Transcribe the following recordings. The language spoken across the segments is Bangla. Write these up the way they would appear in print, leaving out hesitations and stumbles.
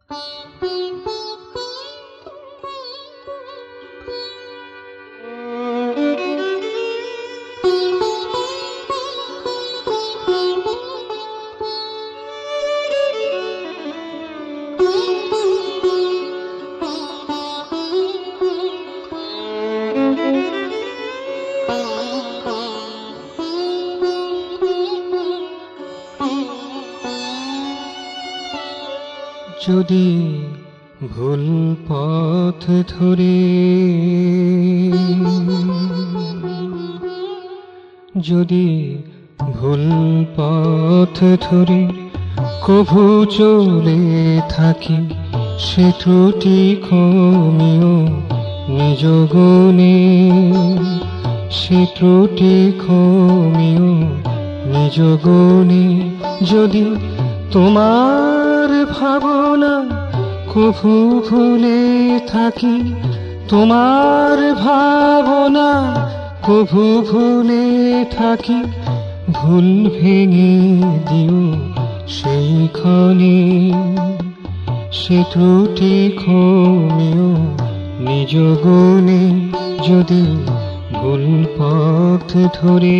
যদি ভুল পথ ধরে, যদি ভুল পথ ধরে কভু চলে থাকি, সে ত্রুটি ক্ষমিও নিজ গুণে, সে ত্রুটি ক্ষমিও নিজ গুণে। যদি তোমার ভাবনা কভু ভুলে থাকি, তোমার ভাবনা কভু ভুলে থাকি, ভুল ভেঙে দিও সেইখানে, সে ত্রুটি ক্ষমিও নিজ গুণে। যদি ভুল পথ ধরে,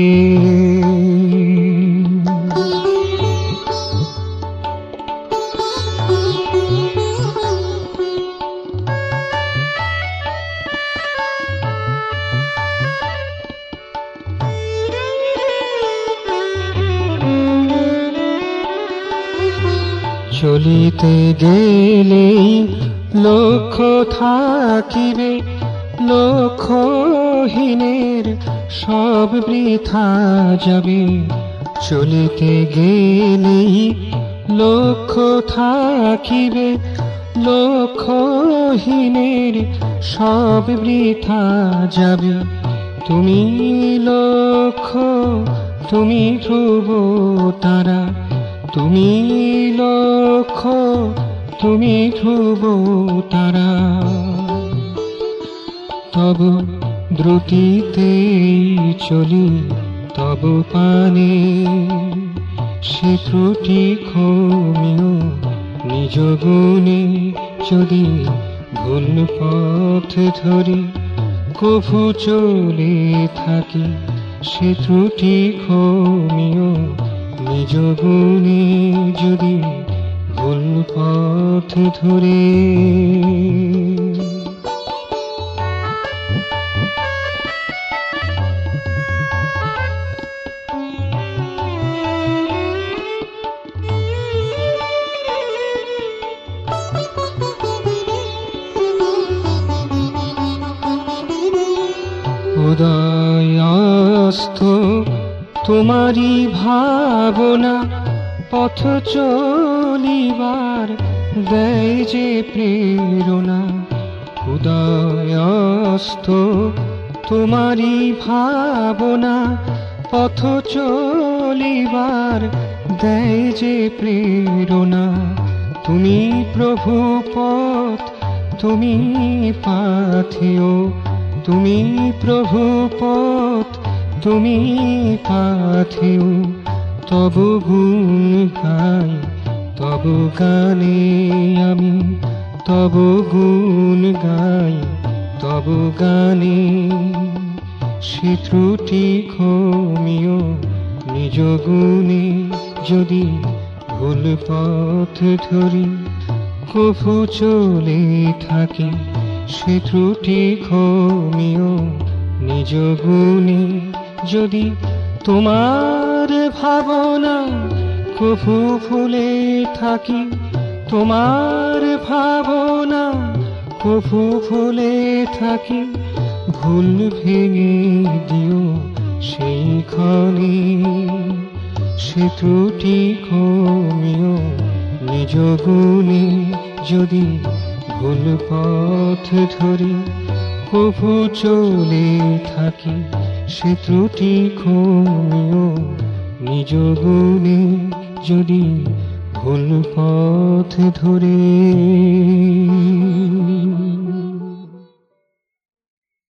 চলিতে গেলেই লক্ষ্য থাকিবে, লক্ষ্যহীনের সব বৃথা যাবে। চলিতে গেলেই লক্ষ্য থাকিবে, লক্ষ্যহীনের সব বৃথা যাবে। তুমি লক্ষ্য, তুমি ধ্রুব তারা, তুমি লক্ষ্য, তুমি ধ্রুব তারা। তব দ্রুতিতেই চলি তব পানে, সে ত্রুটি ক্ষমিও নিজ গুণে। যদি ভুল পথ ধরি কভু চলে থাকি, সে ত্রুটি ক্ষমিও নিজ গুণে। যদি ভুল পথ ধরে, উদয়াস্ত তোমারি ভাবনা, পথ চলিবার দেয় যে প্রেরণা। উদয়াস্ত তোমারি ভাবনা, পথ চলিবার দেয় যে প্রেরণা। তুমি প্রভু পথ, তুমি পাথেয়, তুমি প্রভু পথ, তুমি পাথেয়। তব গুণ গাই তব গানে আমি, তব গুণ গাই তব গানে। সে ত্রুটি ক্ষমিও নিজ গুণে। যদি ভুল পথ ধরি কভু চলে থাকি, সে ত্রুটি ক্ষমিও নিজ গুণে। যদি তোমার ভাবনা কভু ভুলে থাকি, তোমার ভাবনা কভু ভুলে থাকি, ভুল ভেঙে দিও সেইখানে, সে ত্রুটি ক্ষমিও নিজ গুণে। যদি ভুল পথ ধরি কভু চলে থাকি, সে ত্রুটি ক্ষমিও নিজ গুণে। যদি ভুল পথ ধরে।